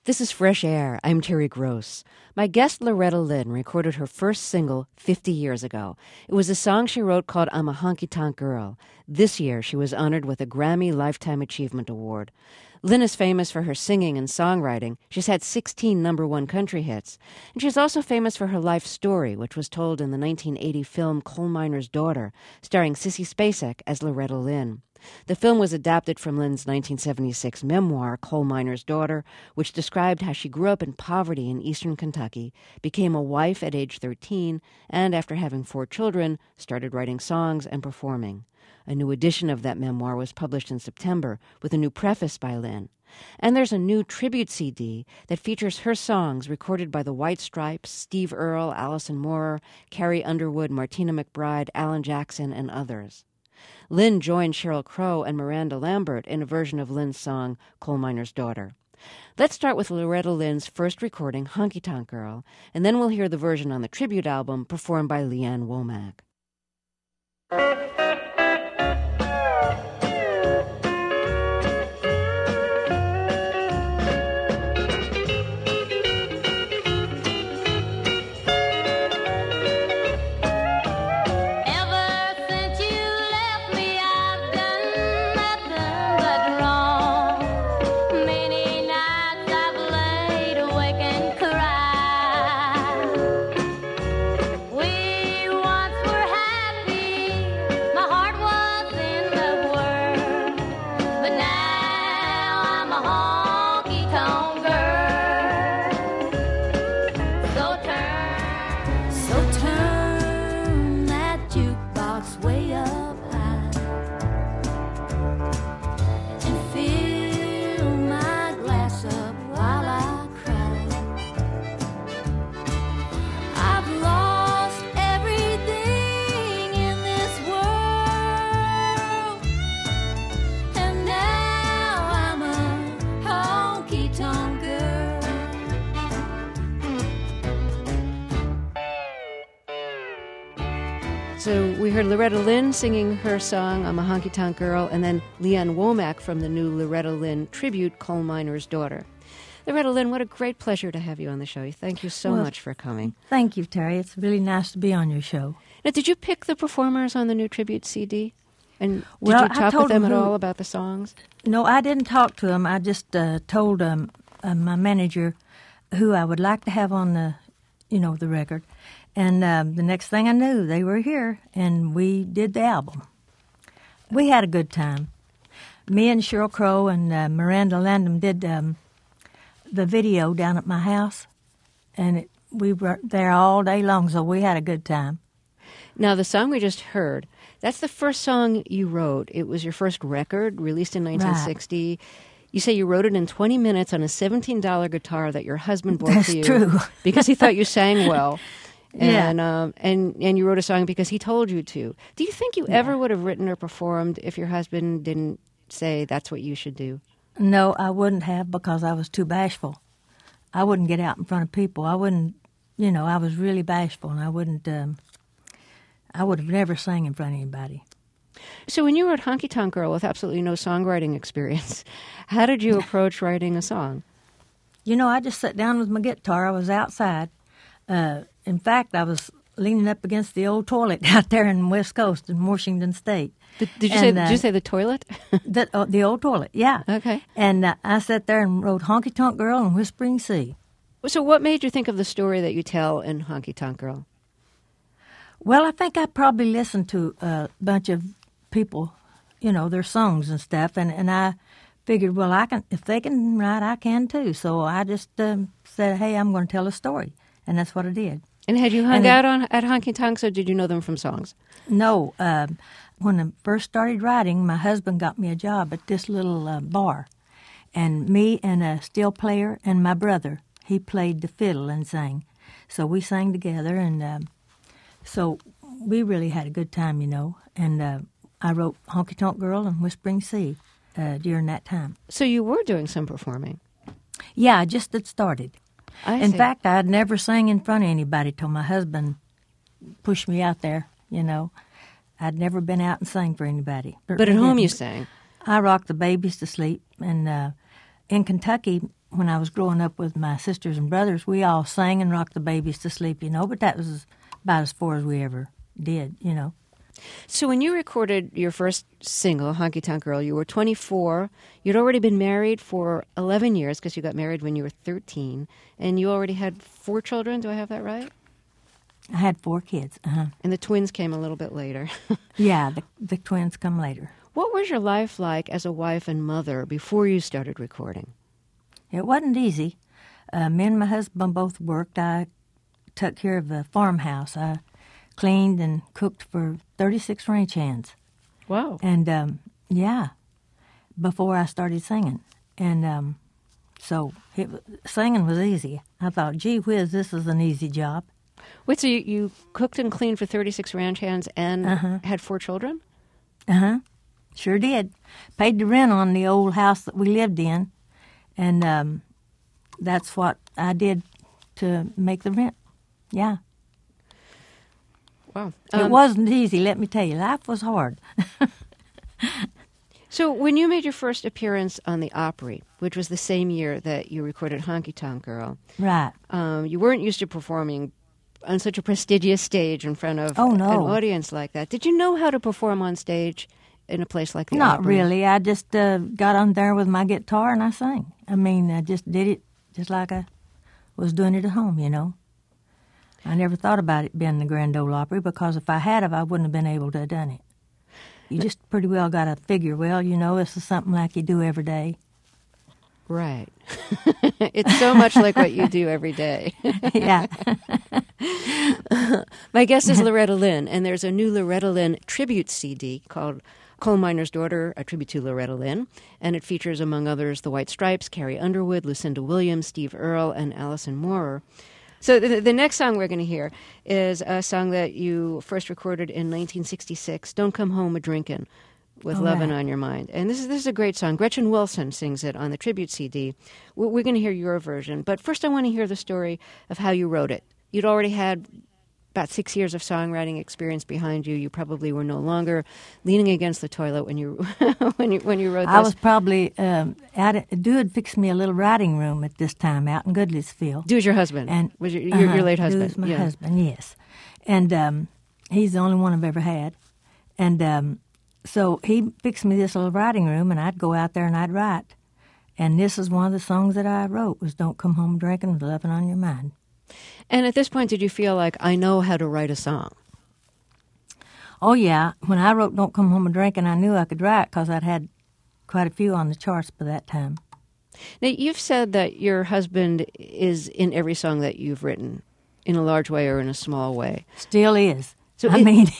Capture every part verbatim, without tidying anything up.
This is Fresh Air. I'm Terry Gross. My guest Loretta Lynn recorded her first single fifty years ago. It was a song she wrote called I'm a Honky Tonk Girl. This year, she was honored with a Grammy Lifetime Achievement Award. Lynn is famous for her singing and songwriting. She's had sixteen number one country hits. And she's also famous for her life story, which was told in the nineteen eighty film Coal Miner's Daughter, starring Sissy Spacek as Loretta Lynn. The film was adapted from Lynn's nineteen seventy-six memoir, Coal Miner's Daughter, which described how she grew up in poverty in eastern Kentucky, became a wife at age thirteen, and after having four children, started writing songs and performing. A new edition of that memoir was published in September with a new preface by Lynn. And there's a new tribute C D that features her songs recorded by the White Stripes, Steve Earle, Allison Moorer, Carrie Underwood, Martina McBride, Alan Jackson, and others. Lynn joined Sheryl Crow and Miranda Lambert in a version of Lynn's song, Coal Miner's Daughter. Let's start with Loretta Lynn's first recording, Honky Tonk Girl, and then we'll hear the version on the tribute album performed by Leanne Womack. So we heard Loretta Lynn singing her song, I'm a Honky Tonk Girl, and then Leanne Womack from the new Loretta Lynn tribute, Coal Miner's Daughter. Loretta Lynn, what a great pleasure to have you on the show. Thank you so well, much for coming. Thank you, Terry. It's really nice to be on your show. Now, did you pick the performers on the new tribute C D? And did well, you talk with them, them at who, all about the songs? No, I didn't talk to them. I just uh, told um, uh, my manager who I would like to have on the, you know, the record. And um, the next thing I knew, they were here, and we did the album. We had a good time. Me and Sheryl Crow and uh, Miranda Landum did um, the video down at my house, and it, we were there all day long, so we had a good time. Now, the song we just heard, that's the first song you wrote. It was your first record, released in nineteen sixty. Right. You say you wrote it in twenty minutes on a seventeen dollar guitar that your husband bought that's for you. True. Because he thought you sang well. And, yeah. um, and and you wrote a song because he told you to. Do you think you yeah. ever would have written or performed if your husband didn't say that's what you should do? No, I wouldn't have because I was too bashful. I wouldn't get out in front of people. I wouldn't, you know, I was really bashful, and I wouldn't, um, I would have never sang in front of anybody. So when you wrote Honky Tonk Girl with absolutely no songwriting experience, how did you approach writing a song? You know, I just sat down with my guitar. I was outside. Uh, in fact, I was leaning up against the old toilet out there in West Coast in Washington State. Did, did you and, say? Uh, did you say the toilet? the, uh, the old toilet, yeah. Okay. And uh, I sat there and wrote Honky Tonk Girl and Whispering Sea. So what made you think of the story that you tell in Honky Tonk Girl? Well, I think I probably listened to a bunch of people, you know, their songs and stuff, and, and I figured, well, I can if they can write, I can too. So I just um, said, hey, I'm going to tell a story, and that's what I did. And had you hung and out it, on at Honky Tonks, or did you know them from songs? No. Uh, when I first started writing, my husband got me a job at this little uh, bar, and me and a steel player and my brother, he played the fiddle and sang. So we sang together, and uh, so we really had a good time, you know. And uh, I wrote Honky Tonk Girl and Whispering Sea uh, during that time. So you were doing some performing? Yeah, I just had started. I in see. fact, I'd never sang in front of anybody till my husband pushed me out there, you know. I'd never been out and sang for anybody. But at home you sang? I rocked the babies to sleep. And uh, in Kentucky, when I was growing up with my sisters and brothers, we all sang and rocked the babies to sleep, you know, but that was about as far as we ever did, you know. So when you recorded your first single, Honky Tonk Girl, you were twenty-four. You'd already been married for eleven years because you got married when you were thirteen. And you already had four children. Do I have that right? I had four kids. Uh-huh. And the twins came a little bit later. Yeah, the, the twins come later. What was your life like as a wife and mother before you started recording? It wasn't easy. Uh, me and my husband both worked. I took care of the farmhouse. I cleaned and cooked for thirty-six ranch hands. Wow. And, um, yeah, before I started singing. And um, so it, singing was easy. I thought, gee whiz, this is an easy job. Wait, so you, you cooked and cleaned for thirty-six ranch hands and uh-huh. had four children? Uh-huh. Sure did. Paid the rent on the old house that we lived in. And um, that's what I did to make the rent. Yeah. Wow. Um, it wasn't easy, let me tell you. Life was hard. So when you made your first appearance on the Opry, which was the same year that you recorded Honky Tonk Girl, right? Um, you weren't used to performing on such a prestigious stage in front of oh, no. an audience like that. Did you know how to perform on stage in a place like the Not Opry? really. I just uh, got on there with my guitar and I sang. I mean, I just did it just like I was doing it at home, you know. I never thought about it being the Grand Ole Opry because if I had have, I wouldn't have been able to have done it. You just pretty well got to figure, well, you know, this is something like you do every day. Right. It's so much like what you do every day. Yeah. My guest is Loretta Lynn, and there's a new Loretta Lynn tribute C D called Coal Miner's Daughter, a tribute to Loretta Lynn, and it features, among others, the White Stripes, Carrie Underwood, Lucinda Williams, Steve Earle, and Alison Moorer. So the, the next song we're going to hear is a song that you first recorded in nineteen sixty-six, Don't Come Home A-Drinkin', with oh, Lovin' right. on Your Mind. And this is this is a great song. Gretchen Wilson sings it on the tribute C D. We're, we're going to hear your version. But first I want to hear the story of how you wrote it. You'd already had about six years of songwriting experience behind you. You probably were no longer leaning against the toilet when you when you when you wrote this. I was probably um, out. At, Dew had fixed me a little writing room at this time out in Goodlettsville. Dew was your husband, and was your, your, uh-huh, your late husband? Dew was my yeah. husband, yes, and um, he's the only one I've ever had. And um, so he fixed me this little writing room, and I'd go out there and I'd write. And this is one of the songs that I wrote was "Don't Come Home Drinking with Lovin' on Your Mind." And at this point, did you feel like, I know how to write a song? Oh, yeah. When I wrote Don't Come Home a Drinkin', I knew I could write because I'd had quite a few on the charts by that time. Now, you've said that your husband is in every song that you've written, in a large way or in a small way. Still is. So I it, mean,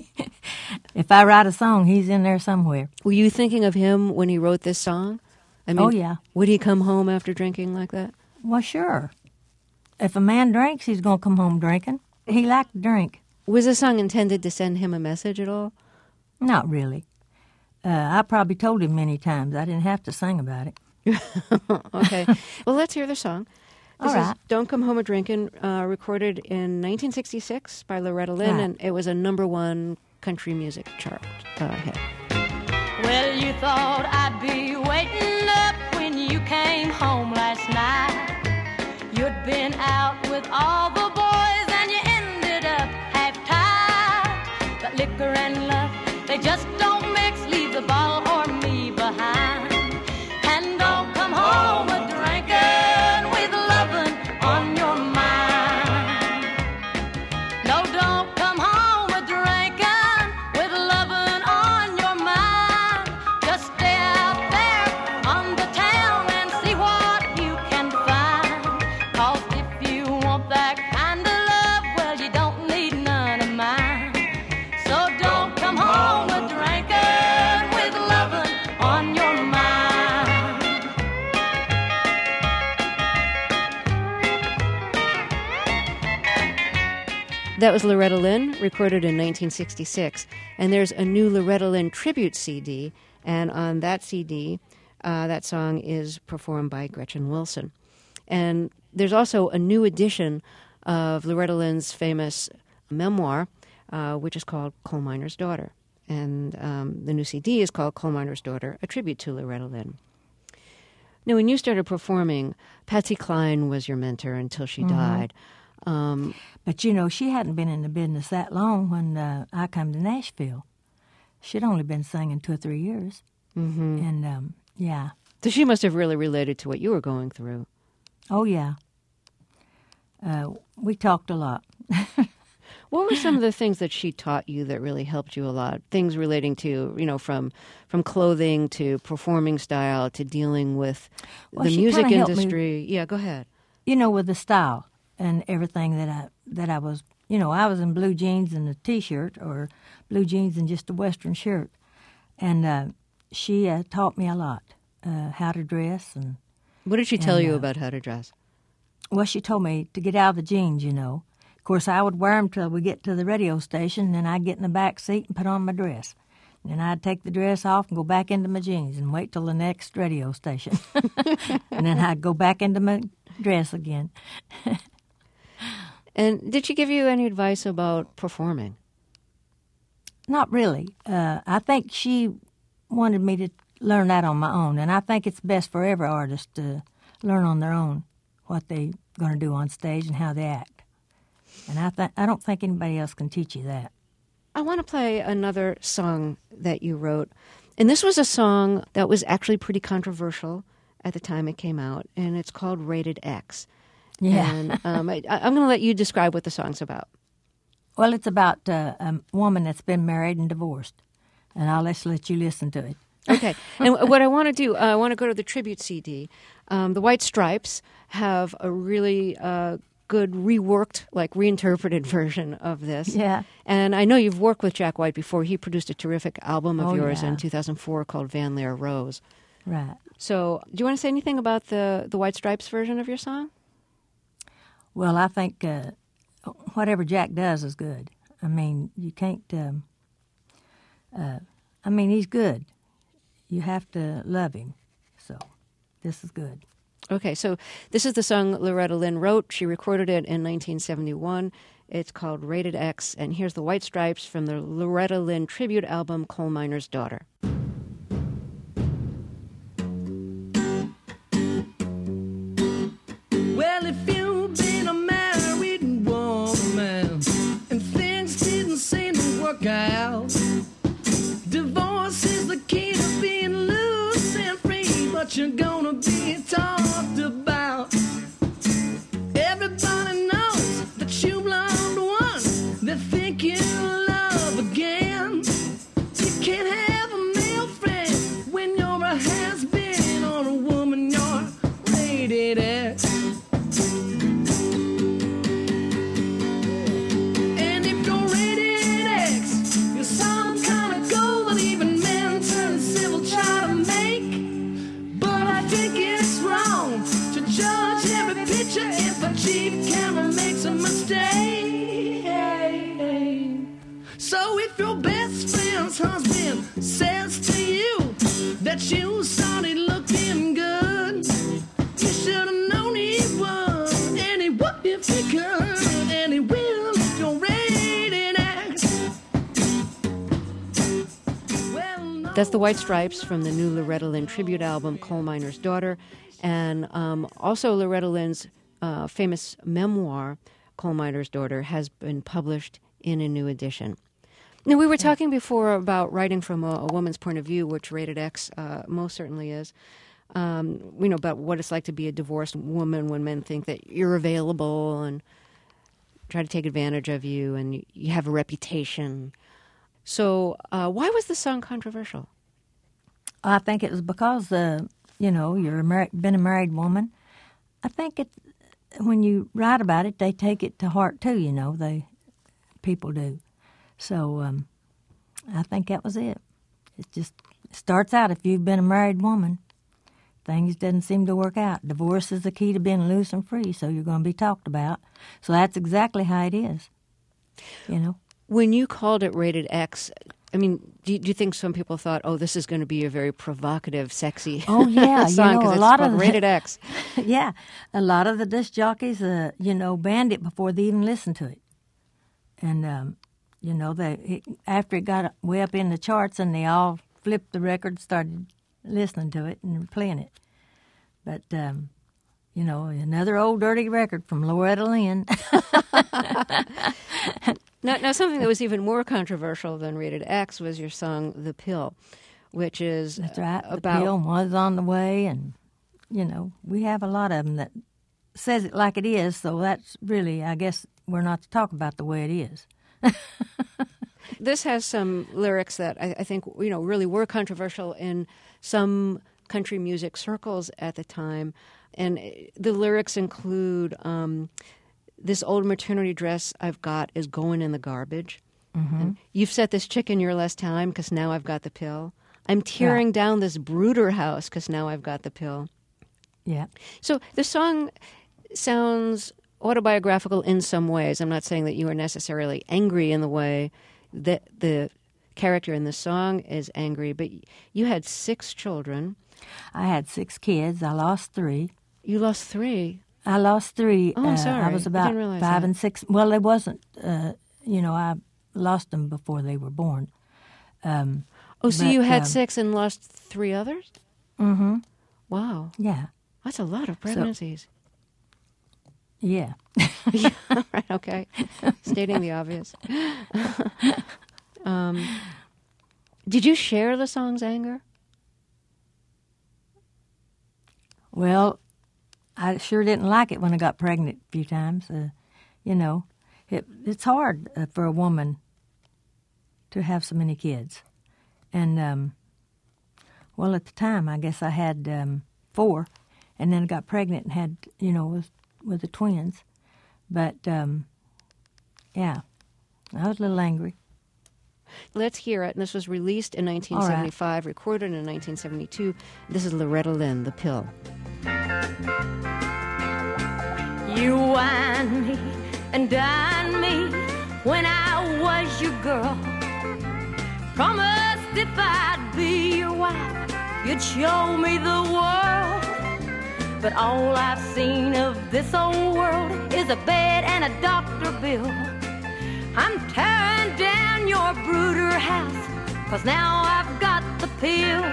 if I write a song, he's in there somewhere. Were you thinking of him when he wrote this song? I mean, oh, yeah. Would he come home after drinking like that? Well, sure. If a man drinks, he's going to come home drinking. He liked to drink. Was the song intended to send him a message at all? Not really. Uh, I probably told him many times. I didn't have to sing about it. Okay. Well, let's hear the song. This all right. is Don't Come Home A-Drinkin', uh, recorded in nineteen sixty-six by Loretta Lynn, right. and it was a number one country music chart uh, hit. Well, you thought I'd be waiting up when you came home last night. You'd been out with all the boys and you ended up half-tied. But liquor and love, they just don't mix. Leave the bottle or me behind. And don't come home a-drinking with lovin' on your mind. No, don't come home a-drinking with lovin' on your mind. Just stay out there on the town and see what you can find. 'Cause if you want that kind of love, well, you don't need none of mine. So don't come home a-drinking with lovin' on your mind. That was Loretta Lynn, recorded in nineteen sixty-six. And there's a new Loretta Lynn tribute C D, and on that C D, uh, that song is performed by Gretchen Wilson. And there's also a new edition of Loretta Lynn's famous memoir, uh, which is called Coal Miner's Daughter. And um, the new C D is called Coal Miner's Daughter, a tribute to Loretta Lynn. Now, when you started performing, Patsy Cline was your mentor until she Mm-hmm. died. Um, But, you know, she hadn't been in the business that long when uh, I come to Nashville. She'd only been singing two or three years. mhm. And, um, yeah. So she must have really related to what you were going through. Oh, yeah. Uh, we talked a lot. What were some of the things that she taught you that really helped you a lot? Things relating to, you know, from from clothing to performing style to dealing with Well, the she music kinda helped me- industry. Yeah, go ahead. You know, with the style and everything that I that I was, you know, I was in blue jeans and a T-shirt or blue jeans and just a Western shirt. And uh, she uh, taught me a lot, uh, how to dress. And, What did she tell And, you uh, about how to dress? well, she told me to get out of the jeans, you know. Of course, I would wear them till we get to the radio station, and then I'd get in the back seat and put on my dress. And then I'd take the dress off and go back into my jeans and wait till the next radio station. And then I'd go back into my dress again. And did she give you any advice about performing? Not really. Uh, I think she wanted me to learn that on my own, and I think it's best for every artist to learn on their own what they're going to do on stage and how they act. And I th- I don't think anybody else can teach you that. I want to play another song that you wrote. And this was a song that was actually pretty controversial at the time it came out, and it's called Rated X. Yeah. And um, I, I'm going to let you describe what the song's about. Well, it's about uh, a woman that's been married and divorced, and I'll just let you listen to it. Okay. And what I want to do, uh, I want to go to the tribute C D. Um, the White Stripes have a really uh, good reworked, like reinterpreted version of this. Yeah. And I know you've worked with Jack White before. He produced a terrific album of Oh, yours yeah. in two thousand four called Van Lear Rose. Right. So do you want to say anything about the, the White Stripes version of your song? Well, I think uh, whatever Jack does is good. I mean, you can't. Um, uh, I mean, he's good. You have to love him. So, this is good. Okay, so this is the song Loretta Lynn wrote. She recorded it in nineteen seventy-one. It's called Rated X, and here's the White Stripes from the Loretta Lynn tribute album Coal Miner's Daughter. Well, if you've been a married woman and things didn't seem to work out, divorce is the key to being loose and free, but you're gonna be talked about. Everybody knows that you've loved one, they think you love again. You can't have a male friend when you're a has-been or a woman, you're rated X. And if you're rated X, you're some kind of goal that even men turn civil try to make. But I think it's wrong to judge every picture if a cheap camera makes a mistake. So if your best friend's husband says to you that you started looking good, you should have known he would, and he would if he could, and he will if you're rated X. Well, no. That's the White Stripes from the new Loretta Lynn tribute album Coal Miner's Daughter, and um, also Loretta Lynn's uh, famous memoir, Coal Miner's Daughter, has been published in a new edition. Now, we were talking before about writing from a, a woman's point of view, which Rated X uh, most certainly is. Um, you know, about what it's like to be a divorced woman when men think that you're available and try to take advantage of you and you, you have a reputation. So uh, why was the song controversial? I think it was because, uh, you know, you're a mar- been a married woman. I think it when you write about it, they take it to heart too. You know, they people do. So um, I think that was it. It just starts out if you've been a married woman, things doesn't seem to work out. Divorce is the key to being loose and free, so you're going to be talked about. So that's exactly how it is. You know. When you called it Rated X, I mean, do you, do you think some people thought, oh, this is going to be a very provocative, sexy Oh yeah, song you know, because a it's lot called of the- Rated X? Yeah, a lot of the disc jockeys, uh, you know, banned it before they even listened to it. And, um, you know, they it, after it got way up in the charts and they all flipped the record, started listening to it and playing it. But, um, you know, another old dirty record from Loretta Lynn. Now, now, something that was even more controversial than Rated X was your song "The Pill," which is That's right. about The pill was on the way, and, you know, we have a lot of them that says it like it is, so that's really, I guess, we're not to talk about the way it is. This has some lyrics that I, I think, you know, really were controversial in some country music circles at the time. And the lyrics include, um, this old maternity dress I've got is going in the garbage. Mm-hmm. And you've set this chick in your less time because now I've got the pill. I'm tearing Yeah. down this brooder house because now I've got the pill. Yeah. So the song sounds autobiographical in some ways. I'm not saying that you are necessarily angry in the way that the character in the song is angry, but you had six children. I had six kids. I lost three. You lost three. I lost three. Oh, I'm uh, sorry. I was I about didn't realize five that. and six. Well, it wasn't, uh, you know, I lost them before they were born. Um, Oh, so but, you had um, six and lost three others? Mm-hmm. Wow. Yeah. That's a lot of pregnancies. Yeah. Yeah, right, okay. Stating the obvious. um, did you share the song's anger? Well, I sure didn't like it when I got pregnant a few times. Uh, you know, it, it's hard uh, for a woman to have so many kids. And, um, well, at the time, I guess I had um, four, and then I got pregnant and had, you know, with, with the twins. But, um, yeah, I was a little angry. Let's hear it. And this was released in nineteen seventy-five, recorded in nineteen seventy-two. This is Loretta Lynn, "The Pill." You wine me and dine me when I was your girl. Promised if I'd be your wife, you'd show me the world. But all I've seen of this old world is a bed and a doctor bill. I'm tearing down your brooder house, 'cause now I've got the pill.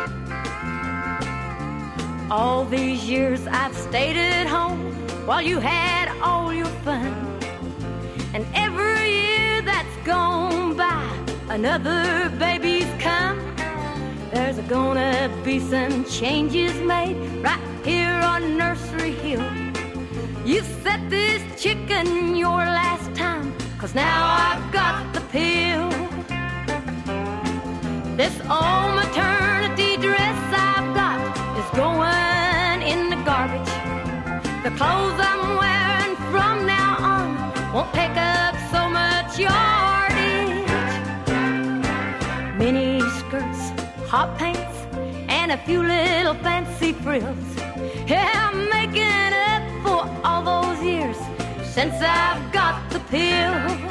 All these years I've stayed at home while you had all your fun. And every year that's gone by, another baby's come. There's gonna be some changes made right here on Nursery Hill. You set this chicken your last time, 'cause now I've got the pill. This old maternity dress I've got is going in the garbage. The clothes I'm wearing from now on won't take up so much yardage. Mini skirts, hot pants, and a few little fancy frills. Yeah, I'm making up for all those years since I've got the pill.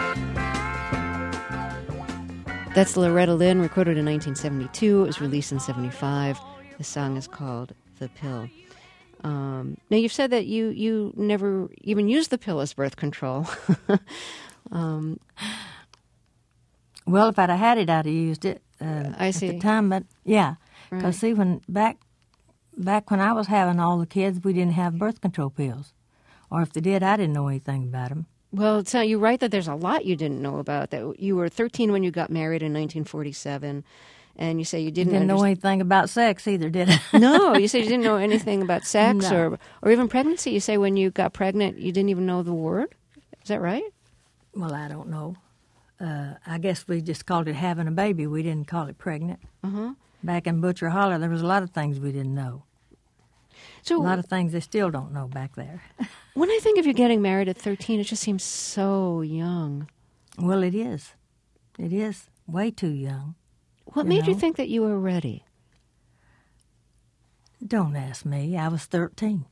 That's Loretta Lynn, recorded in nineteen seventy-two. It was released in seventy-five. The song is called "The Pill." Um, now, you've said that you, you never even used the pill as birth control. um, Well, if I'd have had it, I'd have used it uh, I at see. the time. But, yeah, because, Right. see, when back back when I was having all the kids, we didn't have birth control pills. Or if they did, I didn't know anything about them. well, it's not, you're right that there's a lot you didn't know about. That you were thirteen when you got married in nineteen forty-seven, and you say you didn't, Didn't know underst- anything about sex either, did I? No, you said you didn't know anything about sex No. or or even pregnancy. You say when you got pregnant, you didn't even know the word. Is that right? Well, I don't know. Uh, I guess we just called it having a baby. We didn't call it pregnant. Uh-huh. Back in Butcher Holler, there was a lot of things we didn't know. So A lot of things they still don't know back there. when I think of you getting married at thirteen, it just seems so young. Well, it is. It is way too young. What You made you know? think that you were ready? Don't ask me. I was thirteen.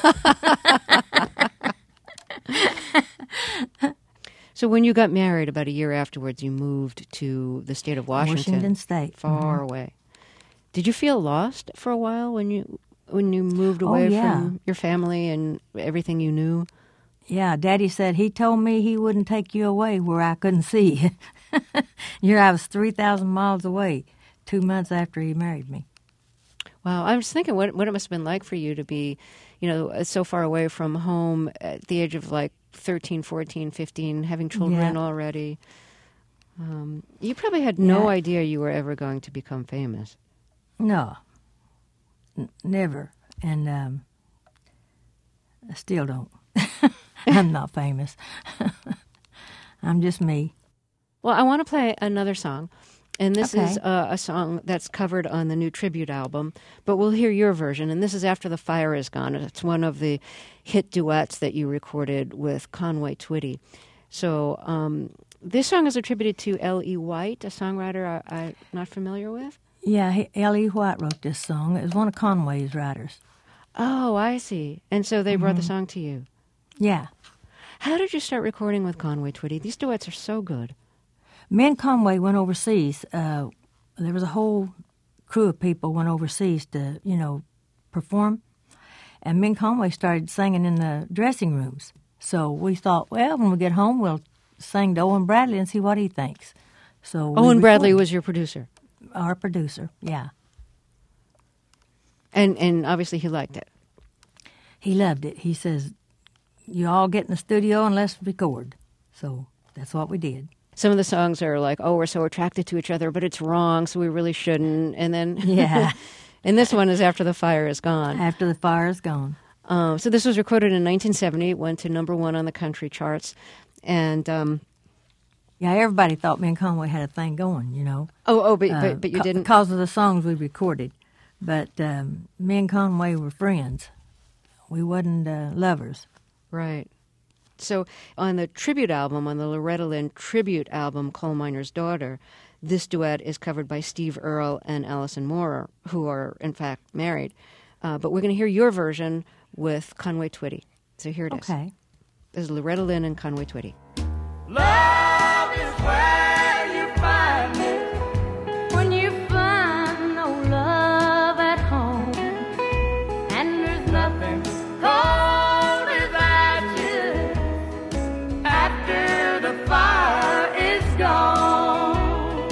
So when you got married, about a year afterwards, you moved to the state of Washington, Washington State. far Mhm. away. Did you feel lost for a while when you when you moved Oh, away yeah. from your family and everything you knew? Yeah, Daddy said he told me he wouldn't take you away where I couldn't see you. Here I was three thousand miles away two months after he married me. Wow. I was thinking what, what it must have been like for you to be, you know, so far away from home at the age of like thirteen, fourteen, fifteen, having children Yeah. already. Um, you probably had no Yeah. idea you were ever going to become famous. No, N- never. And um, I still don't. I'm not famous. I'm just me. Well, I want to play another song. And this Okay. is uh, a song that's covered on the new tribute album, but we'll hear your version. And this is After the Fire Is Gone. It's one of the hit duets that you recorded with Conway Twitty. So um, this song is attributed to L E. White, a songwriter I, I'm not familiar with. Yeah, he, L E. White wrote this song. It was one of Conway's writers. Oh, I see. And so they brought the song to you. Yeah. How did you start recording with Conway Twitty? These duets are so good. Me and Conway went overseas. Uh, there was a whole crew of people went overseas to, you know, perform. And me and Conway started singing in the dressing rooms. So we thought, well, when we get home, we'll sing to Owen Bradley and see what he thinks. So we Owen Bradley recorded. was your producer. Our producer, yeah. And and obviously he liked it. He loved it. He says, you all get in the studio and let's record. So that's what we did. Some of the songs are like, oh, we're so attracted to each other, but it's wrong, so we really shouldn't. And then, Yeah. and this one is After the Fire Is Gone. After the fire is gone. Um, so this was recorded in nineteen seventy. It went to number one on the country charts. And, um, Yeah, everybody thought me and Conway had a thing going, you know. oh, oh, but, Uh, but, but you ca- didn't. Because of the songs we recorded. But um, me and Conway were friends. We wasn't uh, lovers. Right. So on the tribute album, on the Loretta Lynn tribute album, Coal Miner's Daughter, this duet is covered by Steve Earle and Alison Moorer, who are, in fact, married. Uh, but we're going to hear your version with Conway Twitty. So here it is. Okay. This is Loretta Lynn and Conway Twitty. Love is where you find it when you find no love at home, and there's nothing cold as ashes after the fire is gone.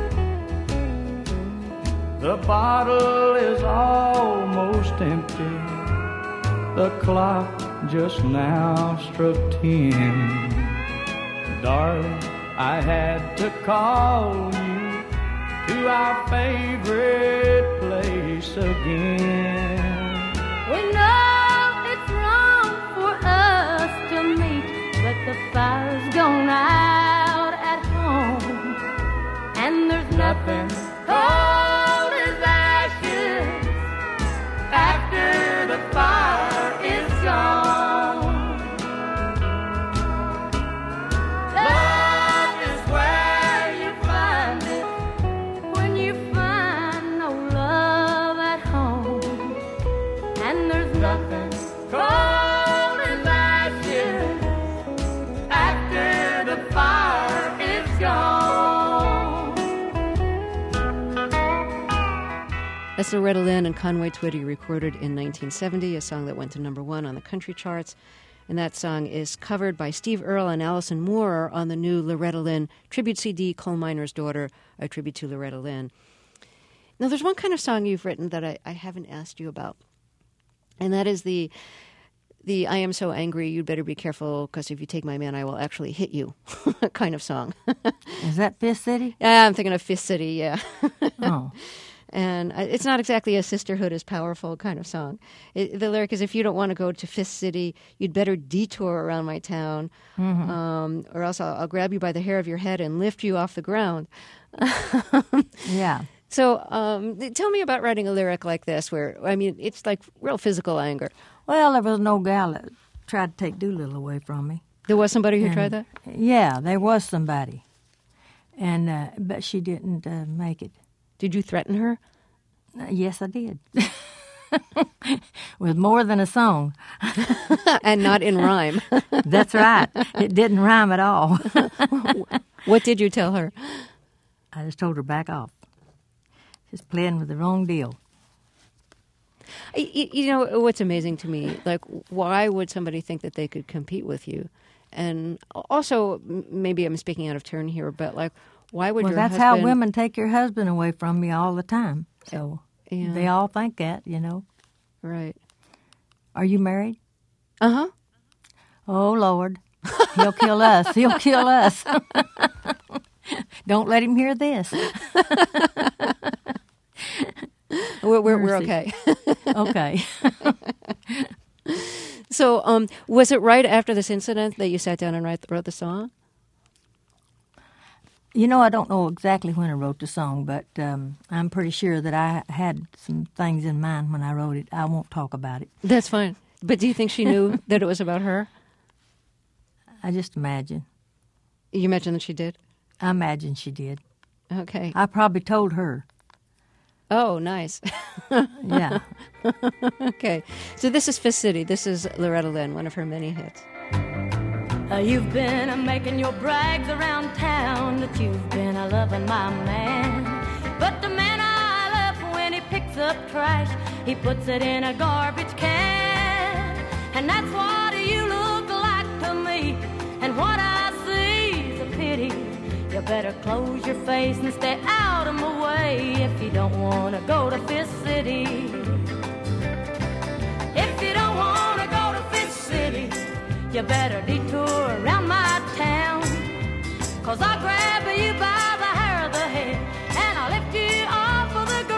The bottle is almost empty. The clock just now struck ten. Darling, I had to call you to our favorite place again. We know it's wrong for us to meet, but the fire's gone out at home, and there's nothing cold as ashes after the fire is gone. Love is where you find it when you find no love at home, and there's nothing cold as ashes after the fire is gone. That's Loretta Lynn and Conway Twitty, recorded in nineteen seventy, a song that went to number one on the country charts. And that song is covered by Steve Earle and Alison Moorer on the new Loretta Lynn tribute C D, Coal Miner's Daughter, a tribute to Loretta Lynn. Now, there's one kind of song you've written that I, I haven't asked you about, and that is the the I am so angry, you'd better be careful, because if you take my man, I will actually hit you kind of song. Is that Fist City? Yeah, I'm thinking of Fist City, yeah. Oh. And uh, it's not exactly a sisterhood is powerful kind of song. It, the lyric is, if you don't want to go to Fist City, you'd better detour around my town, Mm-hmm. um, or else I'll, I'll grab you by the hair of your head and lift you off the ground. Yeah. So um, tell me about writing a lyric like this, where, I mean, it's like real physical anger. Well, there was no gal that tried to take Doolittle away from me. There was somebody who And- tried that? Yeah, there was somebody. And uh, but she didn't uh, make it. Did you threaten her? Uh, yes, I did. With more than a song. And not in rhyme. That's right. It didn't rhyme at all. What did you tell her? I just told her back off. She's playing with the wrong deal. You, you know, what's amazing to me, like, why would somebody think that they could compete with you? And also, m- maybe I'm speaking out of turn here, but, like, why would Well, your that's husband... how women take your husband away from me all the time. So Yeah. They all think that, you know. Right. Are you married? Uh-huh. Oh, Lord. He'll kill us. He'll kill us. Don't let him hear this. We're, we're, we're Mercy. okay. Okay. So um, was it right after this incident that you sat down and write, wrote the song? You know, I don't know exactly when I wrote the song, but um, I'm pretty sure that I had some things in mind when I wrote it. I won't talk about it. That's fine. But do you think she knew that it was about her? I just imagine. You mentioned that she did? I imagine she did. Okay. I probably told her. Oh, nice. Yeah. Okay. So this is Fist City. This is Loretta Lynn, one of her many hits. Uh, you've been uh, making your brags around town that you've been uh, loving my man. But the man I love, when he picks up trash, he puts it in a garbage can. And that's what you look like to me. And what I see is a pity. You better close your face and stay out of my way if you don't want to go to Fist City. If you don't want to go to Fist City, you better detour around my town. Cause I'll grab you by the hair of the head and I'll lift you off of the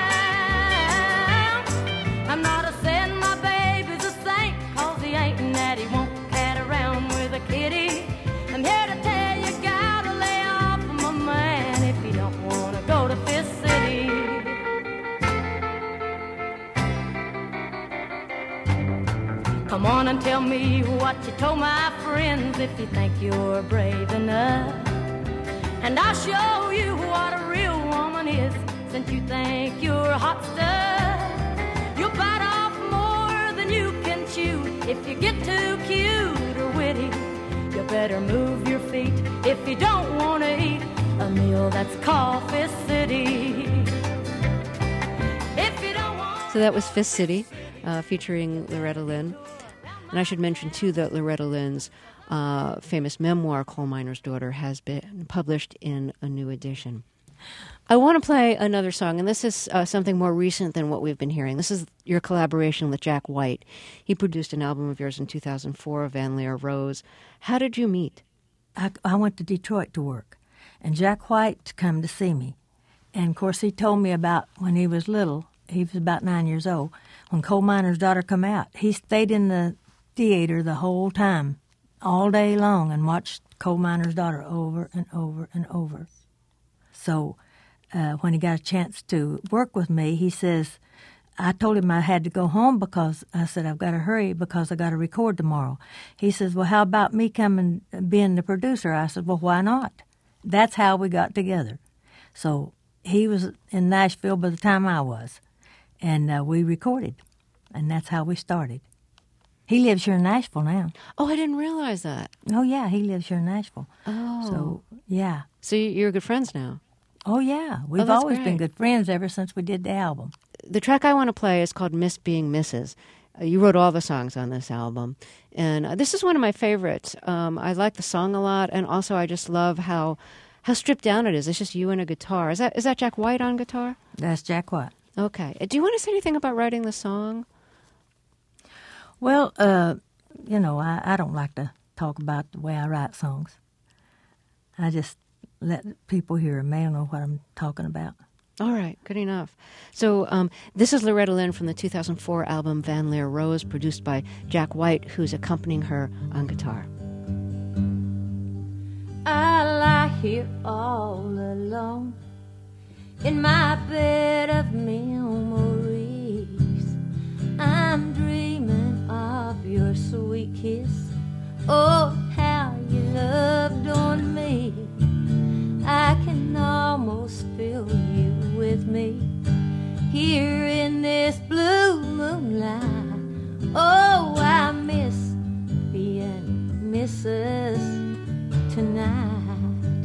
ground. I'm not a saying my baby's a saint, cause he ain't and that he won't cat around with a kitty. I'm here to tell you, gotta lay off of my man if you don't want to go to Fist City. Come on and tell me what you told my friends if you think you're brave enough. And I'll show you what a real woman is since you think you're hot stuff. You'll bite off more than you can chew if you get too cute or witty. You better move your feet if you don't want to eat a meal that's called Fist City. If you don't want So that was Fist City, uh, featuring Loretta Lynn. And I should mention, too, that Loretta Lynn's uh, famous memoir, Coal Miner's Daughter, has been published in a new edition. I want to play another song, and this is uh, something more recent than what we've been hearing. This is your collaboration with Jack White. He produced an album of yours in two thousand four, Van Lear Rose. How did you meet? I, I went to Detroit to work, and Jack White come to see me. And, of course, he told me about when he was little, he was about nine years old, when Coal Miner's Daughter come out. He stayed in the theater the whole time, all day long, and watched Coal Miner's Daughter over and over and over. So uh, when he got a chance to work with me, he says, I told him I had to go home because I said, I've got to hurry because I got to record tomorrow. He says, well, how about me coming being the producer? I said, well, why not? That's how we got together. So he was in Nashville by the time I was, and uh, we recorded, and that's how we started. He lives here in Nashville now. Oh, I didn't realize that. Oh, yeah, he lives here in Nashville. Oh. So, yeah. So you're good friends now. Oh, yeah. We've that's always great. been good friends ever since we did the album. The track I want to play is called Miss Being Missus Uh, you wrote all the songs on this album, and uh, this is one of my favorites. Um, I like the song a lot, and also I just love how how stripped down it is. It's just you and a guitar. Is that is that Jack White on guitar? That's Jack White. Okay. Uh, Do you want to say anything about writing the song? Well, uh, you know, I, I don't like to talk about the way I write songs. I just let people hear them. They don't know what I'm talking about. All right, good enough. So um, this is Loretta Lynn from the two thousand four album Van Lear Rose, produced by Jack White, who's accompanying her on guitar. I lie here all alone in my bed of memories. I'm dreaming of your sweet kiss. Oh, how you loved on me. I can almost feel you with me here in this blue moonlight. Oh, I miss being Missus Tonight.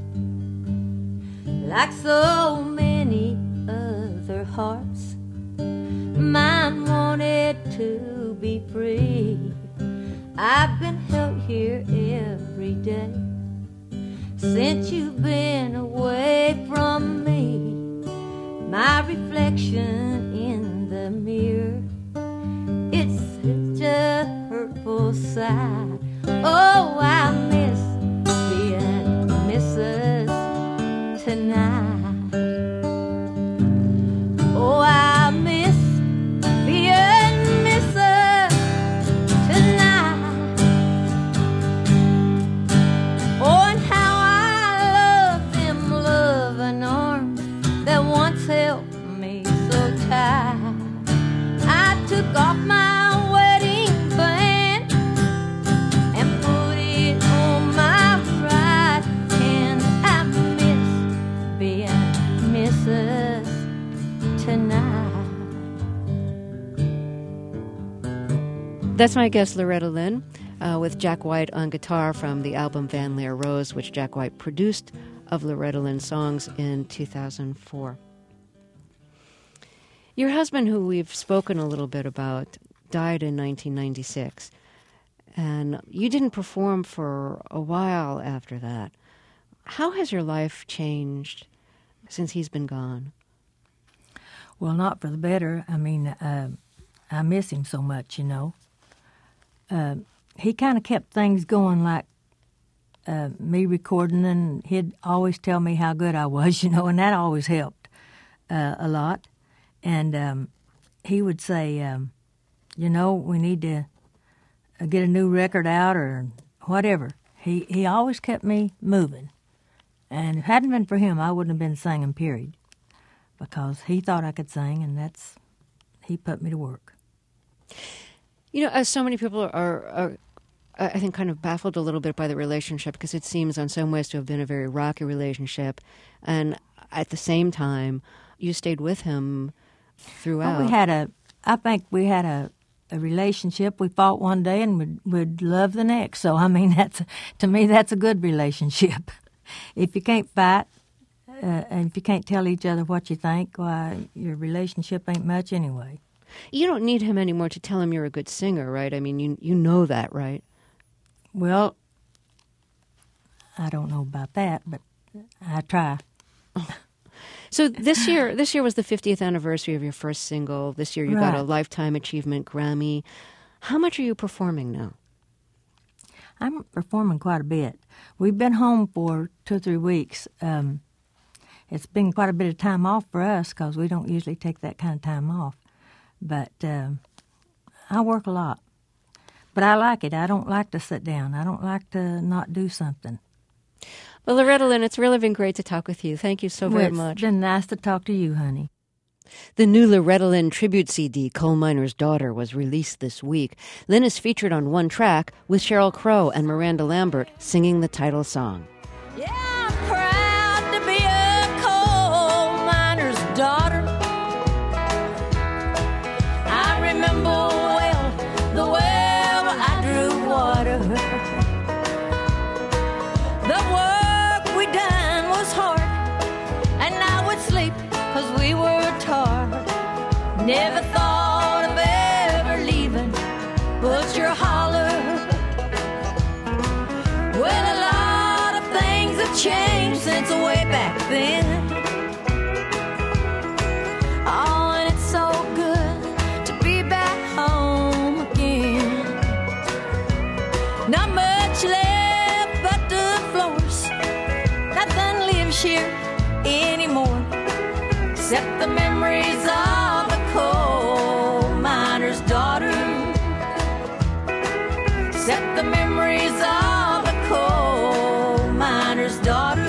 Like so many other hearts, mine wanted to be free. I've been held here every day since you've been away from me. my reflection in the mirror. It's such a hurtful sight. Oh, I miss being Missus tonight. Oh, I miss being Missus tonight. Oh, and how I love them loving arms that once held me so tight. I took off my wedding band and put it on my right hand. I miss being Missus tonight. That's my guest, Loretta Lynn, uh, with Jack White on guitar from the album Van Lear Rose, which Jack White produced of Loretta Lynn's songs in two thousand four. Your husband, who we've spoken a little bit about, died in nineteen ninety-six, and you didn't perform for a while after that. How has your life changed since he's been gone? Well, not for the better. I mean, uh, I miss him so much, you know. Uh, he kind of kept things going, like uh, me recording, and he'd always tell me how good I was, you know, and that always helped uh, a lot. And um, he would say, um, you know, we need to uh, get a new record out or whatever. He, he always kept me moving. And if it hadn't been for him, I wouldn't have been singing, period, because he thought I could sing, and that's, he put me to work. You know, as so many people are, are, I think, kind of baffled a little bit by the relationship, because it seems in some ways to have been a very rocky relationship, and at the same time, you stayed with him throughout. Well, we had a, I think we had a, a relationship. We fought one day and would would love the next. So I mean, that's to me that's a good relationship. If you can't fight uh, and if you can't tell each other what you think, why your relationship ain't much anyway. You don't need him anymore to tell him you're a good singer, right? I mean, you you know that, right? Well, I don't know about that, but I try. So this year, this year was the fiftieth anniversary of your first single. This year you Right. got a Lifetime Achievement Grammy. How much are you performing now? I'm performing quite a bit. We've been home for two or three weeks. Um, it's been quite a bit of time off for us because we don't usually take that kind of time off. But um, I work a lot. But I like it. I don't like to sit down. I don't like to not do something. Well, Loretta Lynn, it's really been great to talk with you. Thank you so very Well, it's much. been nice to talk to you, honey. The new Loretta Lynn tribute C D, Coal Miner's Daughter, was released this week. Lynn is featured on one track with Sheryl Crow and Miranda Lambert singing the title song. Yeah, I'm proud to be a coal miner's daughter. I remember well the well I drew water. The work we done was hard, and I would sleep because we were tired. Never thought of ever leaving Butcher Holler. Well, a lot of things have changed since way back then. Oh, and it's so good to be back home again. Not much left but the floors. Nothing lives here anymore except the memories of a coal miner's daughter. Except the memories of a coal miner's daughter.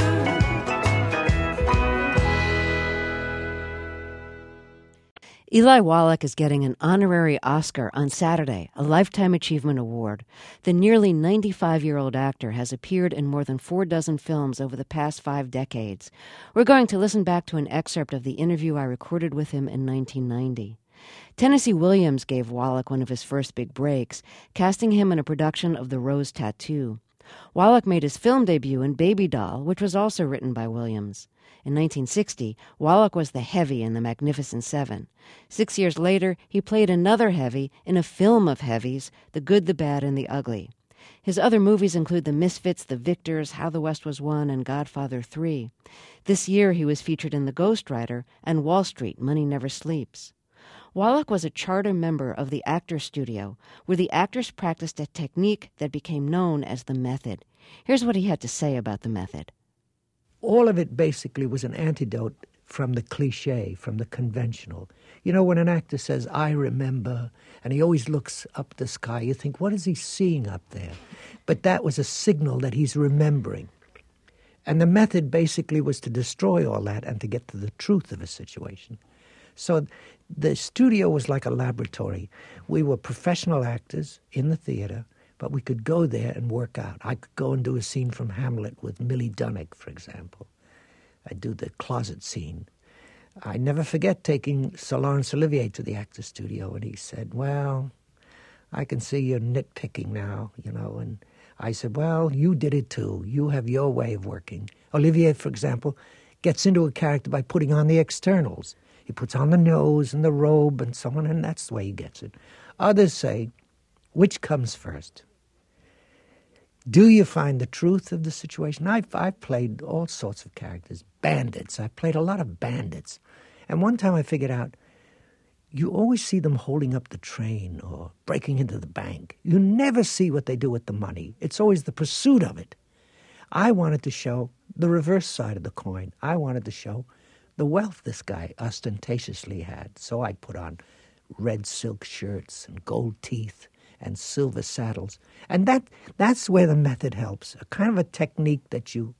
Eli Wallach is getting an honorary Oscar on Saturday, a Lifetime Achievement Award. The nearly ninety-five-year-old actor has appeared in more than four dozen films over the past five decades. We're going to listen back to an excerpt of the interview I recorded with him in nineteen ninety. Tennessee Williams gave Wallach one of his first big breaks, casting him in a production of The Rose Tattoo. Wallach made his film debut in Baby Doll, which was also written by Williams. In nineteen sixty, Wallach was the heavy in The Magnificent Seven. Six years later, he played another heavy in a film of heavies, The Good, the Bad, and the Ugly. His other movies include The Misfits, The Victors, How the West Was Won, and Godfather three. This year he was featured in The Ghostwriter and Wall Street, Money Never Sleeps. Wallach was a charter member of the Actors Studio, where the actors practiced a technique that became known as the method. Here's what he had to say about the method. All of it basically was an antidote from the cliche, from the conventional. You know, when an actor says, I remember, and he always looks up the sky, you think, what is he seeing up there? But that was a signal that he's remembering. And the method basically was to destroy all that and to get to the truth of a situation. So the studio was like a laboratory. We were professional actors in the theater, but we could go there and work out. I could go and do a scene from Hamlet with Millie Dunnick, for example. I'd do the closet scene. I never forget taking Sir Laurence Olivier to the Actors Studio, and he said, well, I can see you're nitpicking now, you know. And I said, well, you did it too. You have your way of working. Olivier, for example, gets into a character by putting on the externals. He puts on the nose and the robe and so on, and that's the way he gets it. Others say, which comes first? Do you find the truth of the situation? I've, I've played all sorts of characters. Bandits. I played a lot of bandits. And one time I figured out, you always see them holding up the train or breaking into the bank. You never see what they do with the money. It's always the pursuit of it. I wanted to show the reverse side of the coin. I wanted to show the wealth this guy ostentatiously had. So I put on red silk shirts and gold teeth and silver saddles. And that that's where the method helps, a kind of a technique that you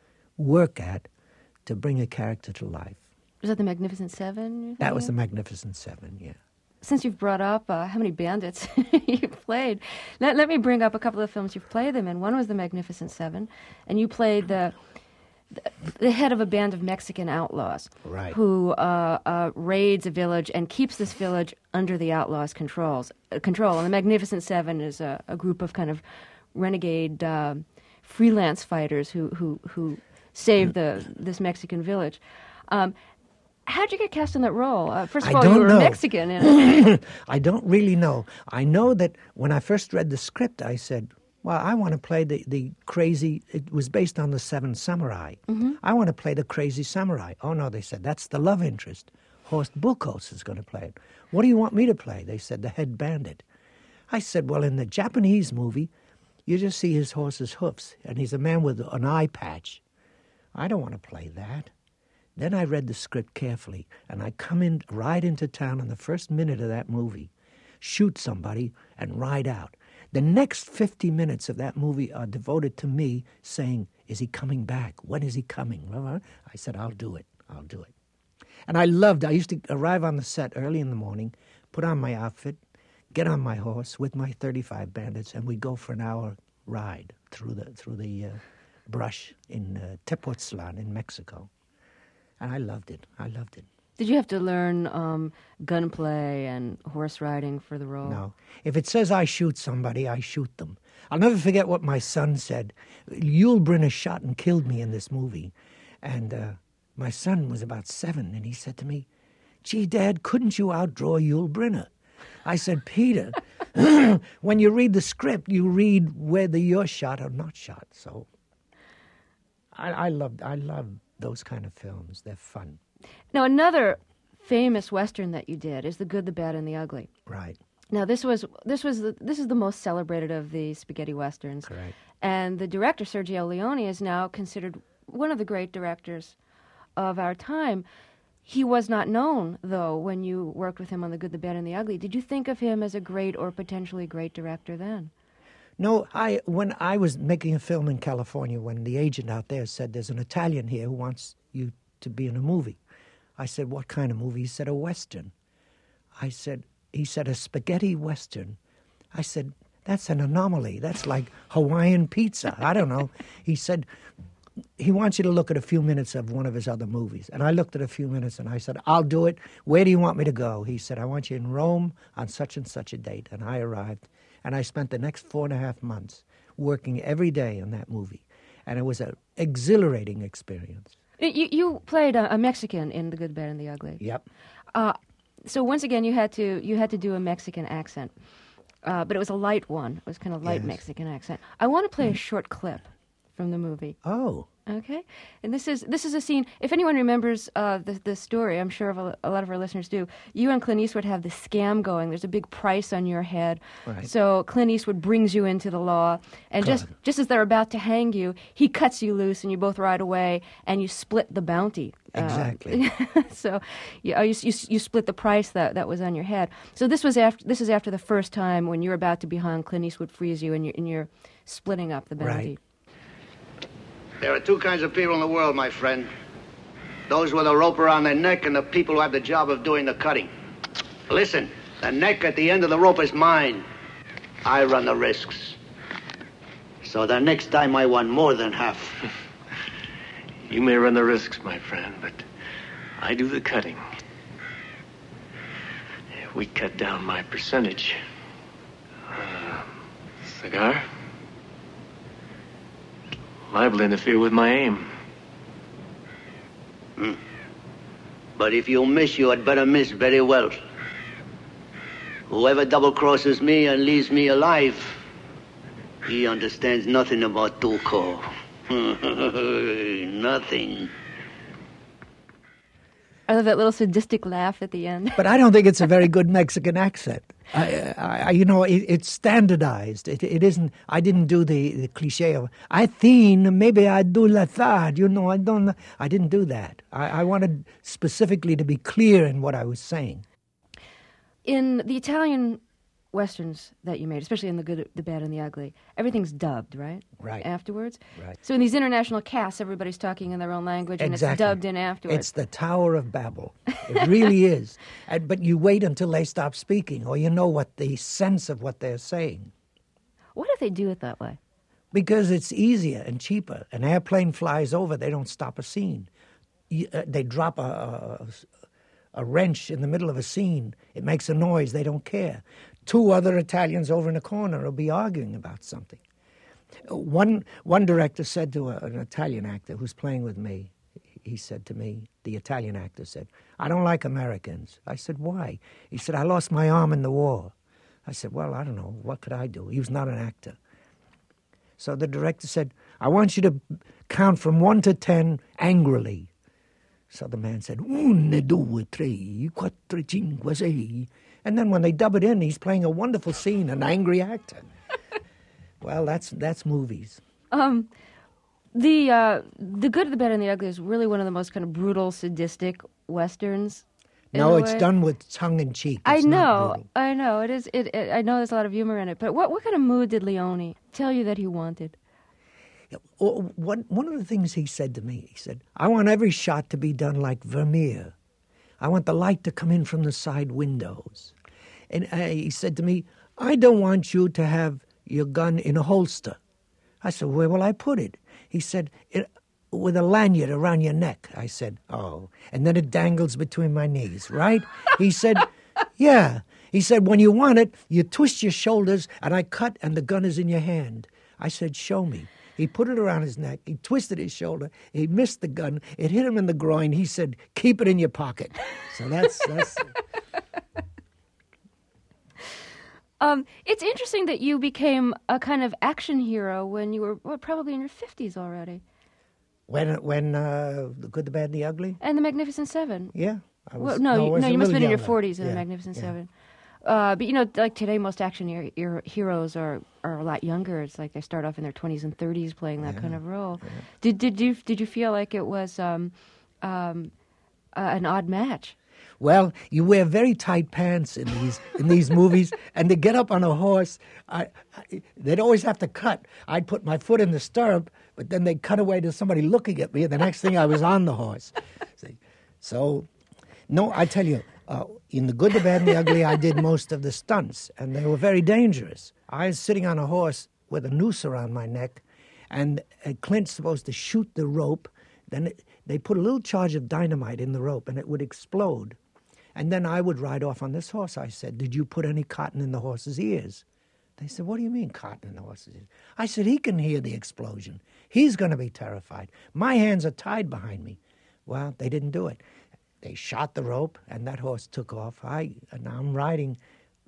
work at to bring a character to life. Was that The Magnificent Seven? That was The Magnificent Seven, yeah. Since you've brought up uh, how many bandits you've played, let, let me bring up a couple of films you've played them in. One was The Magnificent Seven, and you played the the, the head of a band of Mexican outlaws, right, who uh, uh, raids a village and keeps this village under the outlaws' controls. Uh, control. And The Magnificent Seven is a, a group of kind of renegade uh, freelance fighters who who who save the this Mexican village. Um, How'd you get cast in that role? Uh, first of I all, you were know. Mexican. And I don't really know. I know that when I first read the script, I said, well, I want to play the, the crazy... It was based on the Seven Samurai. Mm-hmm. I want to play the crazy samurai. Oh, no, they said, that's the love interest. Horst Buchholz is going to play it. What do you want me to play? They said, the head bandit. I said, well, in the Japanese movie, you just see his horse's hoofs, and he's a man with an eye patch. I don't want to play that. Then I read the script carefully, and I come in, ride into town in the first minute of that movie, shoot somebody, and ride out. The next fifty minutes of that movie are devoted to me saying, is he coming back? When is he coming? I said, I'll do it. I'll do it. And I loved, I used to arrive on the set early in the morning, put on my outfit, get on my horse with my thirty-five bandits, and we'd go for an hour ride through the, through the uh, brush in uh, Tepoztlan in Mexico. And I loved it. I loved it. did you have to learn um, gunplay and horse riding for the role? No. If it says I shoot somebody, I shoot them. I'll never forget what my son said. Yul Brynner shot and killed me in this movie. And uh, my son was about seven, and he said to me, gee, Dad, couldn't you outdraw Yul Brynner? I said, Peter, when you read the script, you read whether you're shot or not shot. So I, I love I love those kind of films. They're fun. Now, another famous Western that you did is The Good, the Bad, and the Ugly. Right. Now, this was this was the, this is the most celebrated of the spaghetti westerns. Correct. And the director, Sergio Leone, is now considered one of the great directors of our time. He was not known, though, when you worked with him on The Good, the Bad, and the Ugly. Did you think of him as a great or potentially great director then? No, I when I was making a film in California, when the agent out there said, there's an Italian here who wants you to be in a movie. I said, what kind of movie? He said, a Western. I said, he said, a spaghetti Western. I said, that's an anomaly. That's like Hawaiian pizza. I don't know. He said, he wants you to look at a few minutes of one of his other movies. And I looked at a few minutes and I said, I'll do it. Where do you want me to go? He said, I want you in Rome on such and such a date. And I arrived. And I spent the next four and a half months working every day on that movie. And it was an exhilarating experience. You, you played a, a Mexican in The Good, Bad, and the Ugly. Yep. Uh, so once again, you had to you had to do a Mexican accent. uh, but it was a light one. It was kind of light Yes. Mexican accent. I want to play a short clip from the movie. Oh, Okay, and this is this is a scene. If anyone remembers uh, the the story, I'm sure of a, a lot of our listeners do. You and Clint Eastwood have this scam going. There's a big price on your head. Right. So Clint Eastwood brings you into the law, and just just as they're about to hang you, he cuts you loose, and you both ride away, and you split the bounty. Uh, exactly. so you, you you you split the price that, that was on your head. So this was after this is after the first time when you're about to be hung. Clint Eastwood frees you, and you're and you're splitting up the bounty. Right. There are two kinds of people in the world, my friend. Those with a rope around their neck and the people who have the job of doing the cutting. Listen, the neck at the end of the rope is mine. I run the risks. So the next time I want more than half. You may run the risks, my friend, but I do the cutting. If we cut down my percentage. Uh, cigar? Liable to interfere with my aim. Hmm. But if you miss, you had better miss very well. Whoever double-crosses me and leaves me alive, he understands nothing about Tuco. Nothing. I love that little sadistic laugh at the end. But I don't think it's a very good Mexican accent. I, I, you know, it, it's standardized. It, it isn't. I didn't do the, the cliche of I think maybe I do la third. You know, I don't. I didn't do that. I, I wanted specifically to be clear in what I was saying. In the Italian westerns that you made, especially in The Good, the Bad, and the Ugly, everything's dubbed, right? Right. Afterwards? Right. So in these international casts, everybody's talking in their own language, and Exactly. it's dubbed in afterwards. It's the Tower of Babel. It really is. And, but you wait until they stop speaking, or you know what the sense of what they're saying. Why do they do it that way? Because it's easier and cheaper. An airplane flies over, they don't stop a scene. You, uh, they drop a, a, a wrench in the middle of a scene. It makes a noise, they don't care. Two other Italians over in a corner will be arguing about something. One one director said to a, an Italian actor who's playing with me, he said to me, the Italian actor said, I don't like Americans. I said, why? He said, I lost my arm in the war. I said, well, I don't know. What could I do? He was not an actor. So the director said, I want you to count from one to ten angrily. So the man said, un, due, tre, quattro, cinque, sei. And then when they dub it in, he's playing a wonderful scene, an angry actor. Well, that's that's movies. Um, the uh, the Good, the Bad, and the Ugly is really one of the most kind of brutal, sadistic westerns. in No, a it's way. done with tongue in cheek. I It's not know, brutal. I know. It is. It, it. I know there's a lot of humor in it. But what what kind of mood did Leone tell you that he wanted? Or One, one of the things he said to me, he said, I want every shot to be done like Vermeer. I want the light to come in from the side windows. And uh, he said to me, I don't want you to have your gun in a holster. I said, where will I put it? He said, it, with a lanyard around your neck. I said, oh. And then it dangles between my knees, right? He said, yeah. He said, when you want it, you twist your shoulders, and I cut, and the gun is in your hand. I said, show me. He put it around his neck. He twisted his shoulder. He missed the gun. It hit him in the groin. He said, keep it in your pocket. So that's... that's Um, it's interesting that you became a kind of action hero when you were well, probably in your fifties already. when, when uh, The Good, the Bad, and the Ugly? And The Magnificent Seven. Yeah. I was, Well, no, I you, was no, a you must have been little in your younger. forties in Yeah, The Magnificent yeah. Seven. Uh, but you know, like today, most action hero, hero, heroes are, are a lot younger. It's like they start off in their twenties and thirties playing that Yeah, kind of role. Did did you did you feel like it was um, um, uh, an odd match? Well, you wear very tight pants in these in these movies, and to get up on a horse, I, I, they'd always have to cut. I'd put my foot in the stirrup, but then they'd cut away to somebody looking at me, and the next thing I was on the horse. See? So, no, I tell you, uh, in The Good, the Bad, and the Ugly, I did most of the stunts, and they were very dangerous. I was sitting on a horse with a noose around my neck, and uh, Clint's supposed to shoot the rope. Then it, they put a little charge of dynamite in the rope, and it would explode. And then I would ride off on this horse. I said, did you put any cotton in the horse's ears? They said, what do you mean cotton in the horse's ears? I said, he can hear the explosion. He's going to be terrified. My hands are tied behind me. Well, they didn't do it. They shot the rope, and that horse took off. I, and I'm riding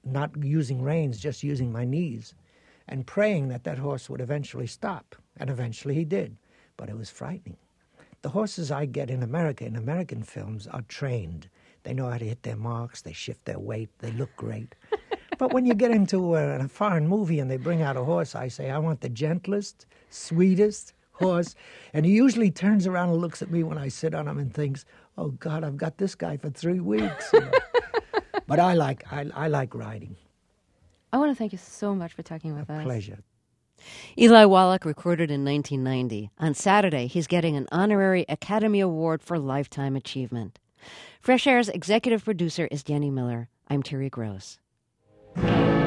not using reins, just using my knees, and praying that that horse would eventually stop. And eventually he did, but it was frightening. The horses I get in America, in American films, are trained. They know how to hit their marks, they shift their weight, they look great. But when you get into a, a foreign movie and they bring out a horse, I say, I want the gentlest, sweetest horse. And he usually turns around and looks at me when I sit on him and thinks, oh, God, I've got this guy for three weeks. You know? But I like, I, I like riding. I want to thank you so much for talking with A us. pleasure. Eli Wallach recorded in nineteen ninety. On Saturday, he's getting an honorary Academy Award for Lifetime Achievement. Fresh Air's executive producer is Jenny Miller. I'm Terry Gross.